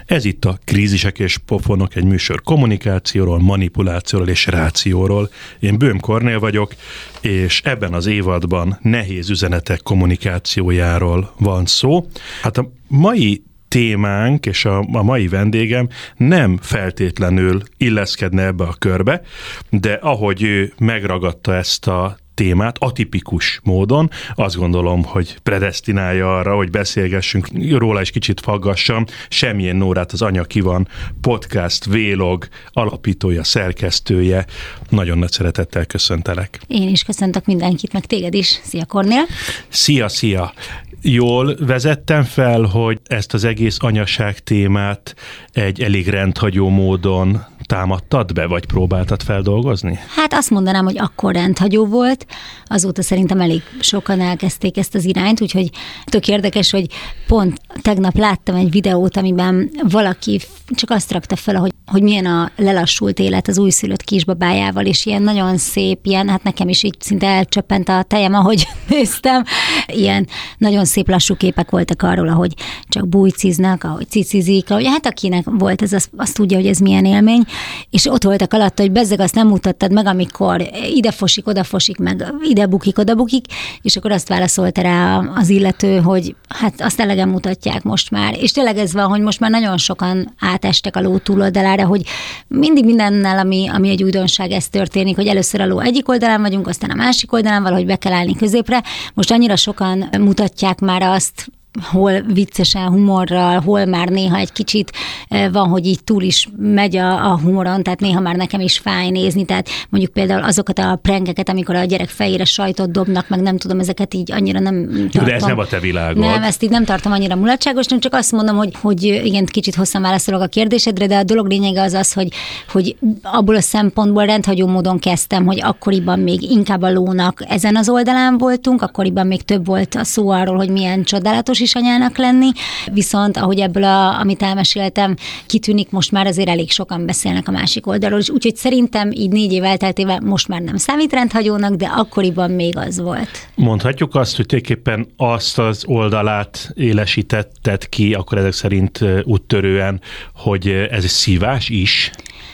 Ez itt a Krízisek és pofonok, egy műsor kommunikációról, manipulációról és rációról. Én Böhm Kornél vagyok, és ebben az évadban nehéz üzenetek kommunikációjáról van szó. Hát a mai témánk és a mai vendégem nem feltétlenül illeszkedne ebbe a körbe, de ahogy ő megragadta ezt a témát atipikus módon, azt gondolom, hogy predesztinálja arra, hogy beszélgessünk róla és kicsit faggassam. Semjén Nórát, az Anya ki van podcast, vlog alapítója, szerkesztője. Nagyon nagy szeretettel köszöntelek. Én is köszöntök mindenkit, meg téged is. Szia, Kornél! Szia! Jól vezettem fel, hogy ezt az egész anyaság témát egy elég rendhagyó módon támadtad be, vagy próbáltad feldolgozni? Hát azt mondanám, hogy akkor rendhagyó volt, azóta szerintem elég sokan elkezdték ezt az irányt, úgyhogy tök érdekes, hogy pont tegnap láttam egy videót, amiben valaki csak azt rakta fel, hogy milyen a lelassult élet az újszülött kisbabájával, és ilyen nagyon szép, hát nekem is így szinte elcsöppent a tejem, ahogy néztem, ilyen nagyon szép lassú képek voltak arról, ahogy csak bújciznak, ahogy cicizik, ahogy hát akinek volt ez, azt tudja, hogy ez milyen élmény, és ott voltak alatt, hogy bezzeg azt nem mutattad meg, amikor ide fosik, oda fosik, meg ide bukik, oda bukik, és akkor azt válaszolta rá az illető, hogy hát azt elegen mutatják most már. És tényleg ez van, hogy most már nagyon sokan átestek a ló túloldalára, hogy mindig mindennel, ami egy újdonság, ez történik, hogy először a ló egyik oldalán vagyunk, aztán a másik oldalán valahogy be kell állni középre. Most annyira sokan mutatják már azt, hol viccesen, humorral, hol már néha egy kicsit van, hogy így túl is megy a humoron, tehát néha már nekem is fáj nézni, tehát mondjuk például azokat a prankeket, amikor a gyerek fejére sajtot dobnak, meg nem tudom, ezeket így annyira nem tartom. De ez nem a te világod. Nem, ezt így nem tartom annyira mulatságosnak, csak azt mondom, hogy igen, kicsit hosszan válaszolok a kérdésedre, de a dolog lényege az, hogy abból a szempontból rendhagyó módon kezdtem, hogy akkoriban még inkább a lónak ezen az oldalán voltunk, akkoriban még több volt a szó arról, hogy milyen csodálatos is anyának lenni, viszont ahogy ebből, amit elmeséltem, kitűnik, most már azért elég sokan beszélnek a másik oldalról is, úgyhogy szerintem így 4 év elteltével most már nem számít rendhagyónak, de akkoriban még az volt. Mondhatjuk azt, hogy tulajdonképpen azt az oldalát élesítetted ki, akkor ezek szerint úttörően, hogy ez egy szívás is?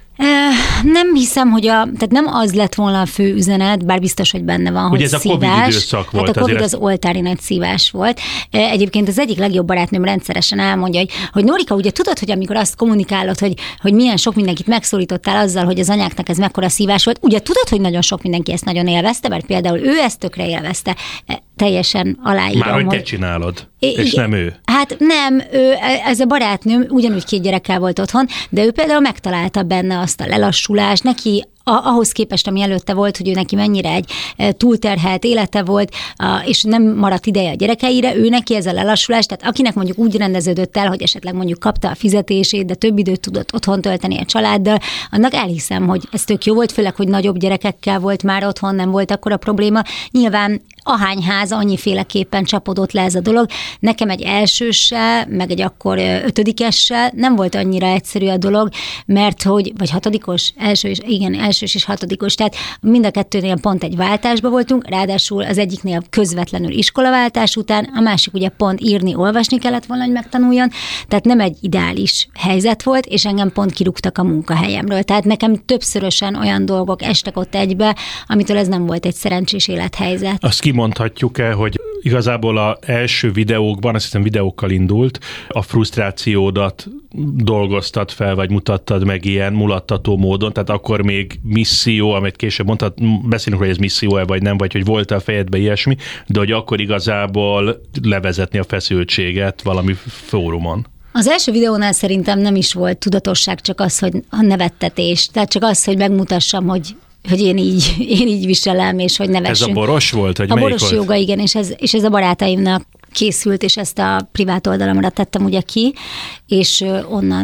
Nem hiszem, hogy tehát nem az lett volna a fő üzenet, bár biztos, hogy benne van, hogy ez szívás. A Covid időszak volt. Hát a Covid az oltári nagy szívás volt. Egyébként az egyik legjobb barátnőm rendszeresen elmondja, hogy Nórika, ugye tudod, hogy amikor azt kommunikálod, hogy milyen sok mindenkit megszólítottál azzal, hogy az anyáknak ez mekkora szívás volt, ugye tudod, hogy nagyon sok mindenki ezt nagyon élvezte, mert például ő ezt tökre élvezte. Teljesen aláírom. Már hogy te csinálod, és nem ő. Hát nem, ez a barátnőm ugyanúgy 2 gyerekkel volt otthon, de ő például megtalálta benne azt a lelassulást, neki ahhoz képest, ami előtte volt, hogy ő neki mennyire egy túlterhelt élete volt, és nem maradt ideje a gyerekeire, ő neki ez a lelassulás, tehát akinek mondjuk úgy rendeződött el, hogy esetleg mondjuk kapta a fizetését, de több időt tudott otthon tölteni a családdal, annak elhiszem, hogy ez tök jó volt, főleg, hogy nagyobb gyerekekkel volt már otthon, nem volt akkora probléma. Nyilván ahány ház, annyiféleképpen csapodott le ez a dolog. Nekem egy elsőssel, meg egy akkor 5-essel nem volt annyira egyszerű a dolog, mert hogy, vagy 6-os, elsős és 6-os, tehát mind a kettőnél pont egy váltásba voltunk, ráadásul az egyiknél közvetlenül iskolaváltás után, a másik ugye pont írni, olvasni kellett volna, hogy megtanuljon, tehát nem egy ideális helyzet volt, és engem pont kirúgtak a munkahelyemről. Tehát nekem többszörösen olyan dolgok estek ott egybe, amitől ez nem volt egy szerencsés élethelyzet. Azt kimondhatjuk-e, hogy igazából az első videókban, azt hiszem videókkal indult, a frusztrációdat dolgoztad fel, vagy mutattad meg ilyen mulattató módon, tehát akkor még misszió, amit később mondtad, beszélünk, hogy ez misszió-e vagy nem, vagy hogy volt a fejedbe ilyesmi, de hogy akkor igazából levezetni a feszültséget valami fórumon. Az első videónál szerintem nem is volt tudatosság, csak az, hogy a nevettetés, tehát csak az, hogy megmutassam, hogy én így viselem, és hogy nevessünk. Ez a boros volt? Vagy a boros volt? Jóga, igen, és ez a barátaimnak készült, és ezt a privát oldalamra tettem ugye ki, és onnan.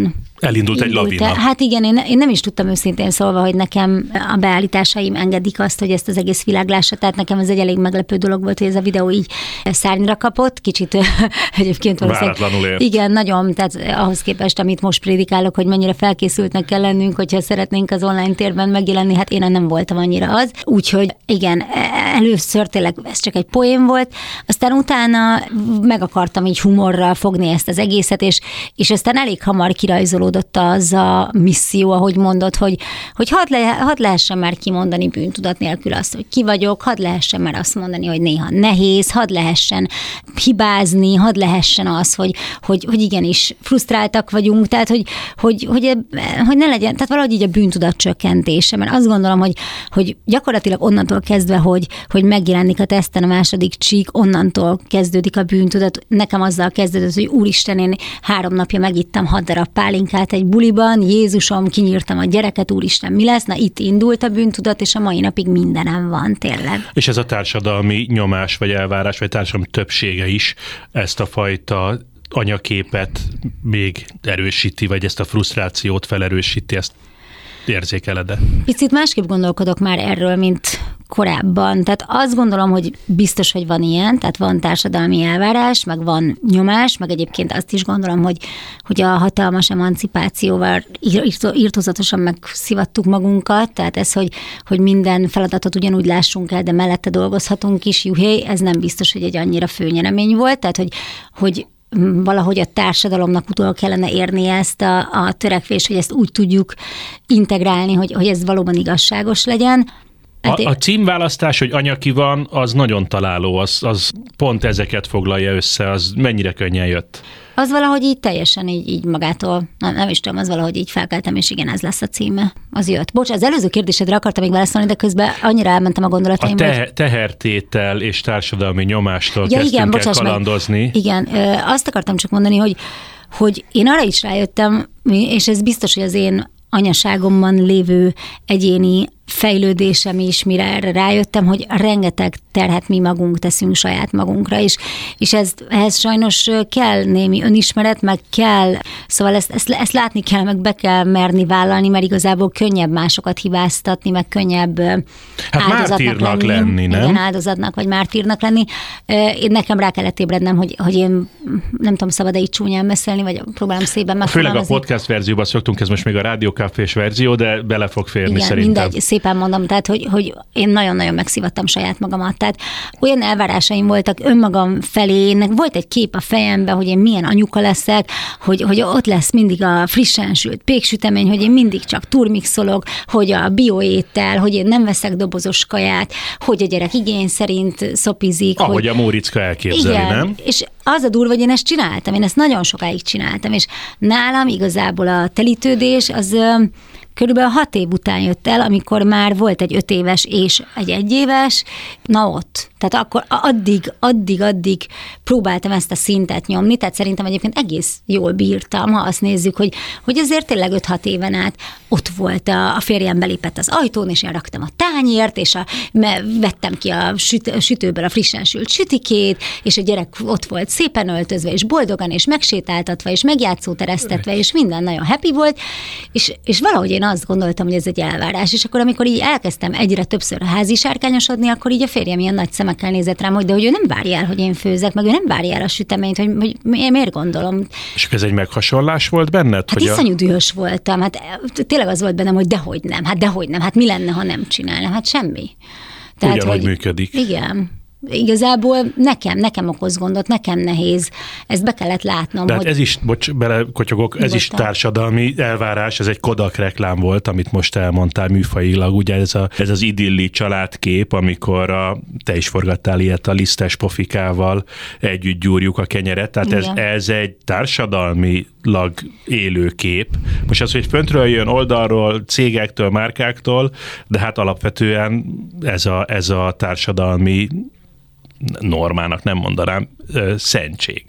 Elindult egy lavina. Hát igen, én nem is tudtam őszintén szólva, hogy nekem a beállításaim engedik azt, hogy ezt az egész világ lássa, tehát nekem ez egy elég meglepő dolog volt, hogy ez a videó így szárnyra kapott, kicsit egyébként váratlanul ért. Igen, nagyon, tehát ahhoz képest, amit most prédikálok, hogy mennyire felkészültnek kell lennünk, hogyha szeretnénk az online térben megjelenni, hát én nem voltam annyira az. Úgyhogy igen, először tényleg ez csak egy poén volt, aztán utána meg akartam így humorral fogni ezt az egészet, és aztán elég hamar kirajzolódott az a misszió, ahogy mondod, hogy hadd lehessen már kimondani bűntudat nélkül azt, hogy ki vagyok, hadd lehessen már azt mondani, hogy néha nehéz, hadd lehessen hibázni, hadd lehessen az, hogy igenis frusztráltak vagyunk, tehát hogy ne legyen, tehát valahogy így a bűntudat csökkentése, mert azt gondolom, hogy gyakorlatilag onnantól kezdve, hogy megjelenik a teszten a második csík, onnantól kezdődik a bűntudat. Nekem azzal kezdődött, hogy úristen, én 3 napja megittam 6 darab pálinkát egy buliban, Jézusom, kinyírtam a gyereket, úristen, mi lesz? Na, itt indult a bűntudat, és a mai napig mindenem van, tényleg. És ez a társadalmi nyomás, vagy elvárás, vagy társadalmi többsége is ezt a fajta anyaképet még erősíti, vagy ezt a frusztrációt felerősíti, ezt érzékeled-e? Picit másképp gondolkodok már erről, mint korábban. Tehát azt gondolom, hogy biztos, hogy van ilyen, tehát van társadalmi elvárás, meg van nyomás, meg egyébként azt is gondolom, hogy a hatalmas emancipációval irtózatosan megszivattuk magunkat, tehát ez, hogy minden feladatot ugyanúgy lássunk el, de mellette dolgozhatunk is, juhé, ez nem biztos, hogy egy annyira főnyeremény volt, tehát hogy valahogy a társadalomnak utol kellene érni ezt a törekvést, hogy ezt úgy tudjuk integrálni, hogy ez valóban igazságos legyen. A címválasztás, hogy anya ki van, az nagyon találó, az pont ezeket foglalja össze, az mennyire könnyen jött. Az valahogy így teljesen így magától, nem is tudom, az valahogy így felkeltem, és igen, ez lesz a címe. Az jött. Bocs, az előző kérdésedre akartam még válaszolni, de közben annyira elmentem a gondolataim. A tehertétel és társadalmi nyomástól kezdtünk el kalandozni. Igen, azt akartam csak mondani, hogy én arra is rájöttem, és ez biztos, hogy az én anyaságomban lévő egyéni fejlődésem is, mire erre rájöttem, hogy rengeteg terhet mi magunk teszünk saját magunkra, és ehhez sajnos kell némi önismeret, meg kell, szóval ezt látni kell, meg be kell merni vállalni, mert igazából könnyebb másokat hibáztatni, meg könnyebb áldozatnak lenni, nem? Igen, áldozatnak, vagy mártírnak lenni. Én nekem rá kellett ébrednem, hogy én nem tudom, szabad-e így csúnyán beszélni, vagy próbálom szépen megfogalmazni. Főleg a podcast verzióban szoktunk, ez most még a rádiókafés verzió, de bele fog férni igen, szerintem. Mindegy, szépen mondom, tehát hogy én nagyon-nagyon megszivattam saját magamat. Tehát olyan elvárásaim voltak önmagam felé, volt egy kép a fejemben, hogy én milyen anyuka leszek, hogy ott lesz mindig a frissen sült péksütemény, hogy én mindig csak turmixolok, hogy a bioétel, hogy én nem veszek dobozos kaját, hogy a gyerek igény szerint szopizik. Ahogy a Móriczka elképzeli, igen, nem? És az a durva, hogy én ezt csináltam, én ezt nagyon sokáig csináltam, és nálam igazából a telítődés az körülbelül 6 év után jött el, amikor már volt egy 5 éves és egy 1 éves, na ott. Tehát akkor addig próbáltam ezt a szintet nyomni, tehát szerintem egyébként egész jól bírtam, ha azt nézzük, hogy azért tényleg 5-6 éven át ott volt a férjem belépett az ajtón, és én raktam a tányért, és vettem ki a sütőből a frissen sült sütikét, és a gyerek ott volt szépen öltözve, és boldogan, és megsétáltatva, és megjátszóteresztetve, és minden nagyon happy volt, és valahogy én azt gondoltam, hogy ez egy elvárás, és akkor amikor így elkezdtem egyre többször házisárkányosodni, akkor így a férjem ilyen nagy szemekkel nézett rám, de hogy ő nem várja el, hogy én főzek, meg ő nem várja el a süteményt, hogy miért gondolom. És ez egy meghasonlás volt benned? Hát iszonyú dühös voltam, hát tényleg az volt bennem, hogy dehogy nem, hát mi lenne, ha nem csinálnám, hát semmi. Tehát, ugyanúgy működik. Igen. Igazából nekem okoz gondot, nekem nehéz. Ezt be kellett látnom. Tehát ez is, belekotyogok, ez is társadalmi elvárás, ez egy Kodak reklám volt, amit most elmondtál műfajilag, ugye ez az idilli családkép, amikor te is forgattál ilyet a lisztes pofikával, együtt gyúrjuk a kenyeret, tehát ez egy társadalmilag élő kép. Most az, hogy föntről jön oldalról, cégektől, márkáktól, de hát alapvetően ez a társadalmi normának nem mondanám, szentség.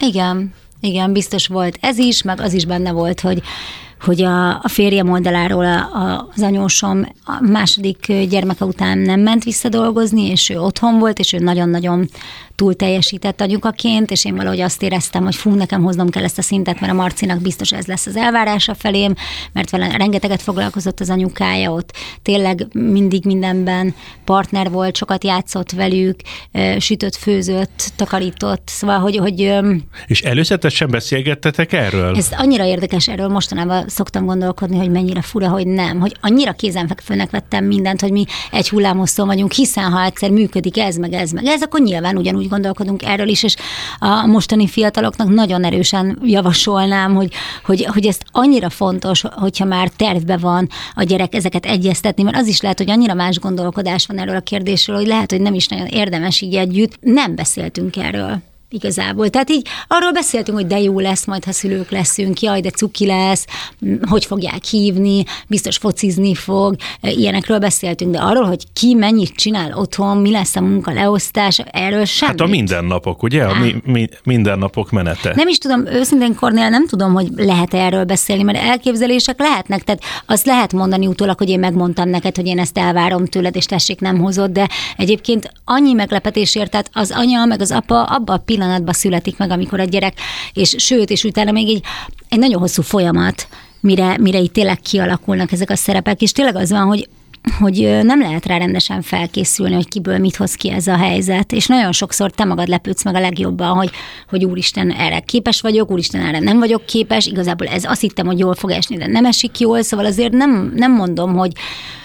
Igen, biztos volt ez is, meg az is benne volt, hogy a férjem oldaláról az anyósom a második gyermeke után nem ment vissza dolgozni, és ő otthon volt, és ő nagyon-nagyon túl teljesített anyukaként, és én valahogy azt éreztem, hogy nekem hoznom kell ezt a szintet, mert a Marcinak biztos ez lesz az elvárása felém, mert vele rengeteget foglalkozott az anyukája, ott tényleg mindig mindenben partner volt, sokat játszott velük, sütött, főzött, takarított, szóval, hogy és előzetesen beszélgettetek erről? Ez annyira érdekes, erről mostanában szoktam gondolkodni, hogy mennyire fura, hogy nem, hogy annyira kézenfekvőnek vettem mindent, hogy mi egy hullámhosszon vagyunk, hiszen ha egyszer működik ez, meg ez, akkor nyilván ugyanúgy gondolkodunk erről is, és a mostani fiataloknak nagyon erősen javasolnám, hogy ezt annyira fontos, hogyha már tervbe van a gyerek ezeket egyeztetni, mert az is lehet, hogy annyira más gondolkodás van erről a kérdésről, hogy lehet, hogy nem is nagyon érdemes így együtt. Nem beszéltünk erről. Igazából. Tehát így arról beszéltünk, hogy de jó lesz majd, ha szülők leszünk, jaj, de cuki lesz, hogy fogják hívni, biztos focizni fog, ilyenekről beszéltünk, de arról, hogy ki mennyit csinál otthon, mi lesz a munka leosztás, erről semmit. Hát a mindennapok, ugye? A mindennapok menete. Nem is tudom, őszintén Kornél, nem tudom, hogy lehet erről beszélni, mert elképzelések lehetnek, tehát azt lehet mondani utólag, hogy én megmondtam neked, hogy én ezt elvárom tőled, és tessék, nem hozod, de egyébként annyi meglepetésért, tehát az anya meg az apa abban a pillanatban születik meg, amikor a gyerek, és utána még egy nagyon hosszú folyamat, mire itt tényleg kialakulnak ezek a szerepek, és tényleg az van, hogy nem lehet rá rendesen felkészülni, hogy kiből mit hoz ki ez a helyzet, és nagyon sokszor te magad lepődsz meg a legjobban, hogy úristen, erre képes vagyok, úristen, erre nem vagyok képes, igazából ez azt hittem, hogy jól fog esni, de nem esik jól, szóval azért nem mondom, hogy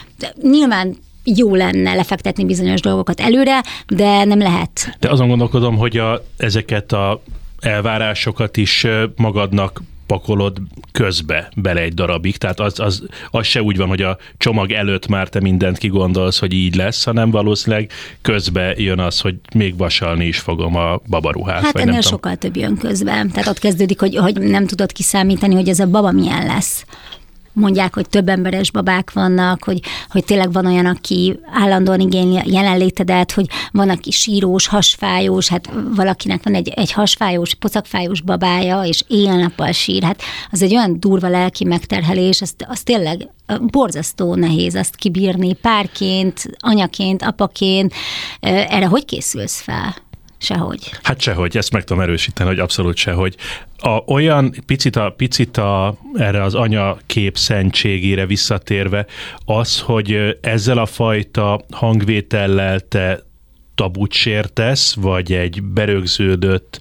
nyilván jó lenne lefektetni bizonyos dolgokat előre, de nem lehet. De azon gondolkodom, hogy ezeket a elvárásokat is magadnak pakolod közbe bele egy darabig, tehát az se úgy van, hogy a csomag előtt már te mindent kigondolsz, hogy így lesz, hanem valószínűleg közbe jön az, hogy még vasalni is fogom a babaruhát. Hát ennél sokkal több jön közbe. Tehát ott kezdődik, hogy nem tudod kiszámítani, hogy ez a baba milyen lesz. Mondják, hogy több emberes babák vannak, hogy tényleg van olyan, aki állandóan igényli jelenlétedet, hogy van, aki sírós, hasfájós, hát valakinek van egy hasfájós, pocakfájós babája, és éjjel-nappal sír. Hát az egy olyan durva lelki megterhelés, az tényleg borzasztó nehéz azt kibírni párként, anyaként, apaként. Erre hogy készülsz fel? Sehogy. Hát sehogy, ezt meg tudom erősíteni, hogy abszolút sehogy. Olyan picit erre az anyakép szentségére visszatérve az, hogy ezzel a fajta hangvétellel te tabut sértesz, vagy egy berögződött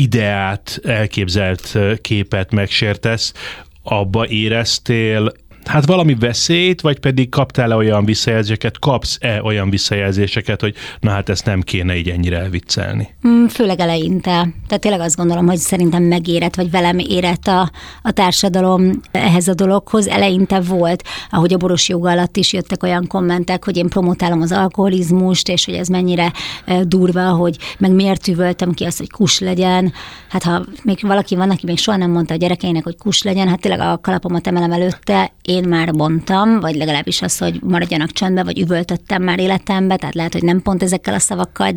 ideát, elképzelt képet megsértesz, abba éreztél hát valami veszélyt, vagy pedig kaptál-e olyan visszajelzéseket, kapsz-e olyan visszajelzéseket, hogy na hát ezt nem kéne így ennyire elviccelni? Főleg eleinte. Tehát tényleg azt gondolom, hogy szerintem megérett, vagy velem érett a társadalom ehhez a dologhoz. Eleinte volt, ahogy a boros joga alatt is jöttek olyan kommentek, hogy én promotálom az alkoholizmust, és hogy ez mennyire durva, hogy meg miért üvöltem ki azt, hogy kus legyen. Hát ha még valaki van, aki még soha nem mondta a gyerekeinek, hogy kus legyen, hát tényleg a kalapomat emelem előtte, én már mondtam, vagy legalábbis az, hogy maradjanak csöndbe, vagy üvöltöttem már életembe, tehát lehet, hogy nem pont ezekkel a szavakkal,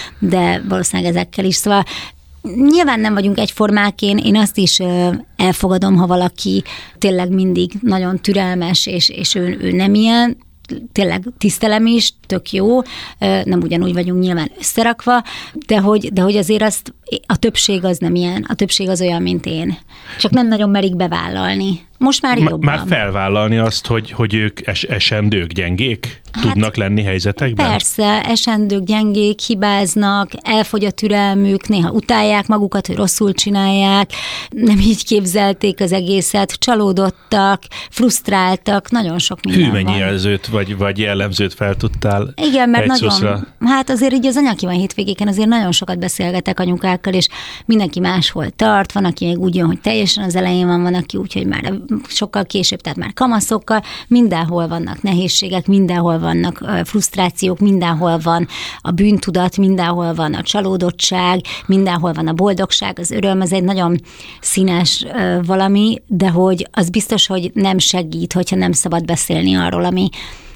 de valószínűleg ezekkel is. Szóval nyilván nem vagyunk egyformák, én azt is elfogadom, ha valaki tényleg mindig nagyon türelmes, és ő nem ilyen, tényleg tisztelem is, tök jó, nem ugyanúgy vagyunk nyilván összerakva, de hogy azért azt, a többség az nem ilyen, a többség az olyan, mint én. Csak nem nagyon merik bevállalni. Most már jobban. Már felvállalni azt, hogy ők esendők, gyengék tudnak lenni helyzetekben? Persze, esendők, gyengék, hibáznak, elfogy a türelmük, néha utálják magukat, hogy rosszul csinálják, nem így képzelték az egészet, csalódottak, frusztráltak, nagyon sok minden van. Mennyi jelzőt vagy jellemzőt fel tudtál? Igen, mert nagyon, hát azért így az Anyakíván hétvégéken azért nagyon sokat beszélgetek anyukákkal, és mindenki máshol tart, van, aki még úgy jön, hogy teljesen az elején van, aki úgy, hogy már sokkal később, tehát már kamaszokkal, mindenhol vannak nehézségek, mindenhol vannak frusztrációk, mindenhol van a bűntudat, mindenhol van a csalódottság, mindenhol van a boldogság, az öröm, ez egy nagyon színes valami, de hogy az biztos, hogy nem segít, hogyha nem szabad beszélni arról,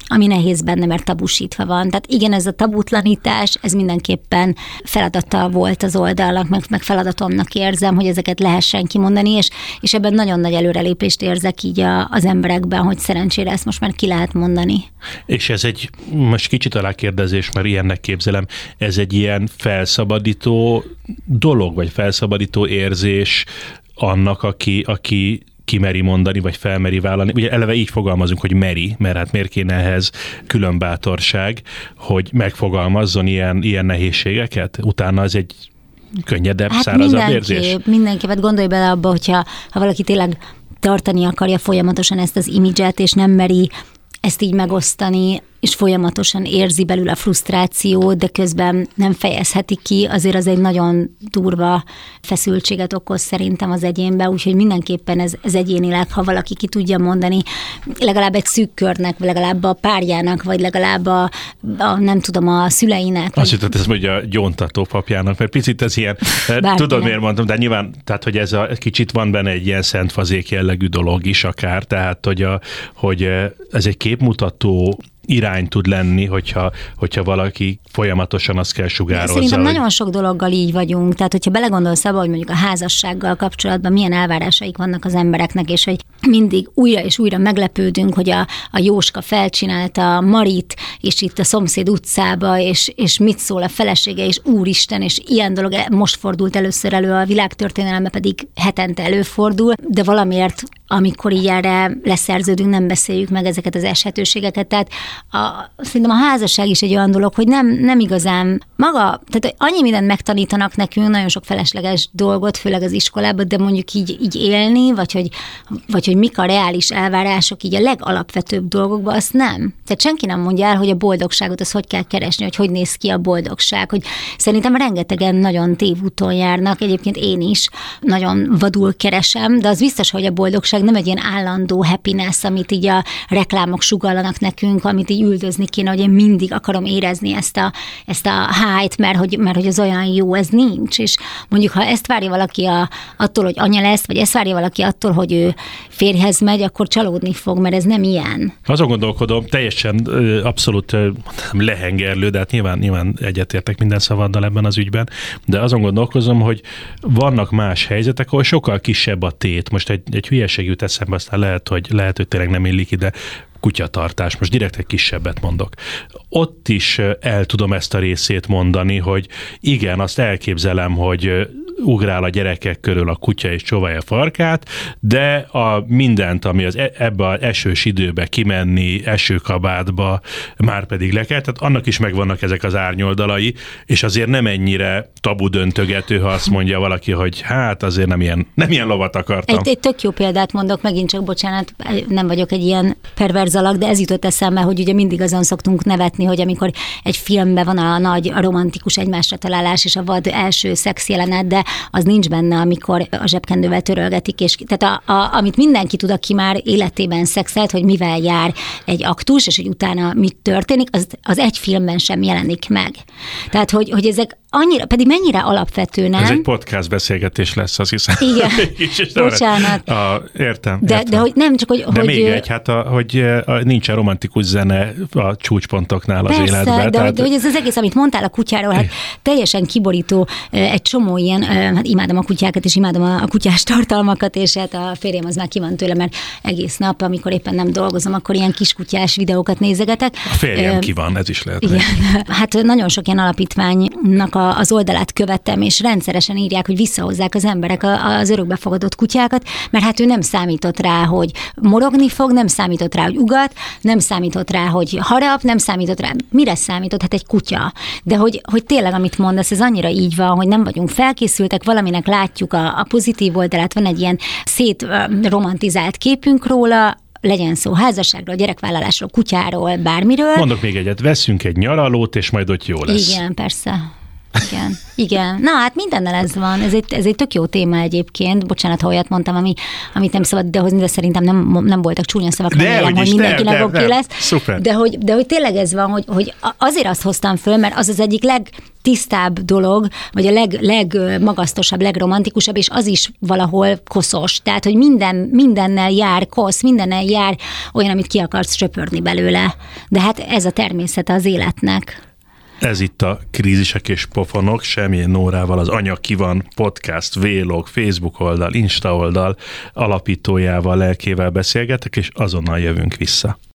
ami nehéz benne, mert tabusítva van. Tehát igen, ez a tabutlanítás, ez mindenképpen feladata volt az oldalnak, meg feladatomnak érzem, hogy ezeket lehessen kimondani, és ebben nagyon nagy előrelépést érzek így az emberekben, hogy szerencsére ezt most már ki lehet mondani. És ez most kicsit alákérdezés, mert ilyennek képzelem, ez egy ilyen felszabadító dolog, vagy felszabadító érzés annak, aki kimeri mondani, vagy felmeri vállalni. Ugye eleve így fogalmazunk, hogy meri, mert hát miért kéne ehhez külön bátorság, hogy megfogalmazzon ilyen nehézségeket? Utána ez egy könnyedebb, szárazabb érzés? Mindenképp, hát gondolj bele abba, hogyha valaki tényleg tartani akarja folyamatosan ezt az imidzset, és nem meri ezt így megosztani, és folyamatosan érzi belül a frusztrációt, de közben nem fejezheti ki, azért az egy nagyon durva feszültséget okoz szerintem az egyénbe, úgyhogy mindenképpen ez egyénileg, ha valaki ki tudja mondani, legalább egy szűk körnek, legalább a párjának, vagy legalább a nem tudom, a szüleinek. Azt jutott, ez mondja a gyóntató papjának, mert picit ez ilyen, tudod miért mondtam, de nyilván, tehát hogy ez kicsit van benne egy ilyen szentfazék jellegű dolog is akár, tehát hogy ez egy képmutató irány tud lenni, hogyha valaki folyamatosan azt kell sugározza. Szerintem nagyon sok dologgal így vagyunk, tehát hogyha belegondolsz abba, hogy mondjuk a házassággal kapcsolatban milyen elvárásaik vannak az embereknek, és hogy mindig újra és újra meglepődünk, hogy a Jóska felcsinálta Marit, és itt a szomszéd utcába, és mit szól a felesége, és úristen, és ilyen dolog most fordult először elő, a világtörténelemben pedig hetente előfordul, de valamiért amikor így erre leszerződünk, nem beszéljük meg ezeket az eshetőségeket. Tehát szerintem a házasság is egy olyan dolog, hogy nem igazán maga, tehát annyi mindent megtanítanak nekünk, nagyon sok felesleges dolgot, főleg az iskolában, de mondjuk így élni, vagy hogy mik a reális elvárások így a legalapvetőbb dolgokban, azt nem. Tehát senki nem mondja el, hogy a boldogságot az hogy kell keresni, hogy néz ki a boldogság. Hogy szerintem rengetegen nagyon tévúton járnak, egyébként én is nagyon vadul keresem, de az biztos, hogy a boldogság nem egy ilyen állandó happiness, amit így a reklámok sugallanak nekünk, amit így üldözni kéne, hogy én mindig akarom érezni ezt a high-t, mert hogy az olyan jó, ez nincs. És mondjuk, ha ezt várja valaki attól, hogy anya lesz, vagy ezt várja valaki attól, hogy ő férjhez megy, akkor csalódni fog, mert ez nem ilyen. Azon gondolkodom, teljesen abszolút lehengerlő, de hát nyilván egyetértek minden szavaddal ebben az ügyben, de azon gondolkozom, hogy vannak más helyzetek, ahol sokkal kisebb a tét. Most egy hülyeség jut eszembe, aztán lehet, hogy tényleg nem illik ide, kutyatartás, most direkt egy kisebbet mondok. Ott is el tudom ezt a részét mondani, hogy igen, azt elképzelem, hogy ugrál a gyerekek körül a kutya és csóválja a farkát, de a mindent, ami ebbe az esős időbe kimenni, esőkabátba, már pedig le kell, tehát annak is megvannak ezek az árnyoldalai, és azért nem ennyire tabu döntögető, ha azt mondja valaki, hogy hát azért nem ilyen lovat akartam. Egy tök jó példát mondok, megint csak bocsánat, nem vagyok egy ilyen perverz alak, de ez jutott eszembe, hogy ugye mindig azon szoktunk nevetni, hogy amikor egy filmben van a nagy a romantikus egymásra találás és a vad első szex jelenet, de az nincs benne, amikor a zsebkendővel törölgetik, és tehát amit mindenki tud, aki már életében szexelt, hogy mivel jár egy aktus, és hogy utána mit történik, az egy filmben sem jelenik meg. Tehát, hogy ezek annyira, pedig mennyire alapvető, nem? Ez egy podcast beszélgetés lesz, azt hiszem. Igen, bocsánat. Értem. De hogy nem csak, hogy... De még egy, hogy nincsen romantikus zene a csúcspontoknál az persze, életben. De hogy ez az egész, amit mondtál a kutyáról, hát teljesen kiborító, egy csomó ilyen, hát imádom a kutyákat, és imádom a kutyás tartalmakat, és hát a férjem az már ki van tőle, mert egész nap, amikor éppen nem dolgozom, akkor ilyen kiskutyás videókat nézegetek. A férjem ki van, ez is lehet. Igen. Hát nagyon sok ilyen alapítványnak az oldalát követtem, és rendszeresen írják, hogy visszahozzák az emberek az örökbefogadott kutyákat, mert hát ő nem számított rá, hogy morogni fog, nem számított rá, hogy ugat, nem számított rá, hogy harap, nem számított rá, mire számított? Hát egy kutya. De hogy tényleg, amit mondasz, ez annyira így van, hogy nem vagyunk felkészültek, valaminek látjuk a pozitív oldalát, van egy ilyen szétromantizált képünk róla, legyen szó házasságról, gyerekvállalásról, kutyáról, bármiről. Mondok még egyet, veszünk egy nyaralót, és majd ott jó lesz. Igen, persze. Igen. Na hát mindennel ez van. Ez egy tök jó téma egyébként. Bocsánat, ha olyat mondtam, amit nem szabad idehozni, de szerintem nem voltak csúnya szavak, remélem, hogy mindenkinek oké lesz. Szuper. De hogy tényleg ez van, hogy azért azt hoztam föl, mert az egyik legtisztább dolog, vagy a legmagasztosabb, legromantikusabb, és az is valahol koszos. Tehát, hogy mindennel jár kosz, mindennel jár olyan, amit ki akarsz söpörni belőle. De hát ez a természete az életnek. Ez itt a Krízisek és Pofonok, Semjén Nórával, az Anya Ki Van podcast, vlog, Facebook oldal, Insta oldal alapítójával, lelkével beszélgetek, és azonnal jövünk vissza.